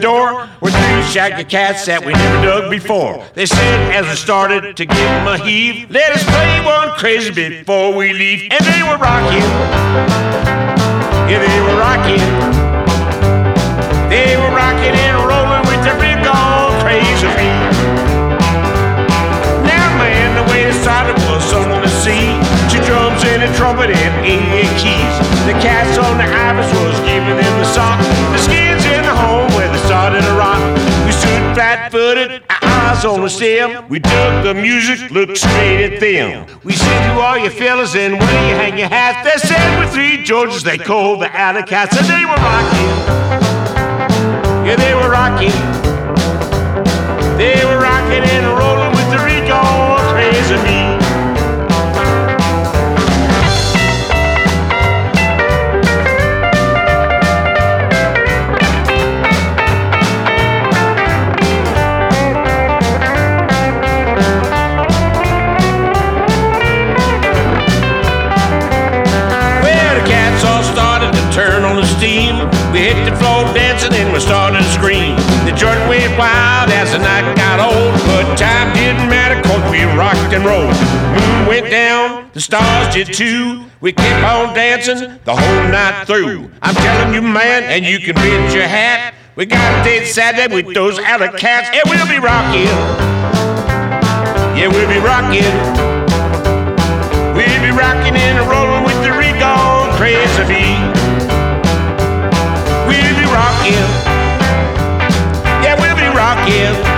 door were three shaggy cats that we never dug before. They said as we started to give them a heave, let us play one crazy bit before we leave. And they were rocking. Yeah, they were rocking. They were rocking and rolling with the big old crazy beat. Now, man, the way it started was something to see. Two drums and a trumpet and 88 keys. The cats on the Ibis was giving them the sock. The skins in the home where they started to rock. We stood flat-footed, our eyes on the stem. We dug the music, looked straight at them. We said, who are you fellas and where you hang your hats? They said, we're three Georges, they called the Alley Cats. And they were rocking. Yeah, they were rocking. They were rocking and rolling with the Rico crazy beat. Turn on the steam, we hit the floor dancing and we started to scream. The joint went wild as the night got old, but time didn't matter cause we rocked and rolled. Moon went down, the stars did too. We kept on dancing the whole night through. I'm telling you, man, and you can bend your hat, we got a date Saturday with those Alley Cats, and we'll be rocking. Yeah, we'll be rocking. We'll be rocking and rolling with the Rico crazy beat. We'll be rocking. Yeah, we'll be rocking.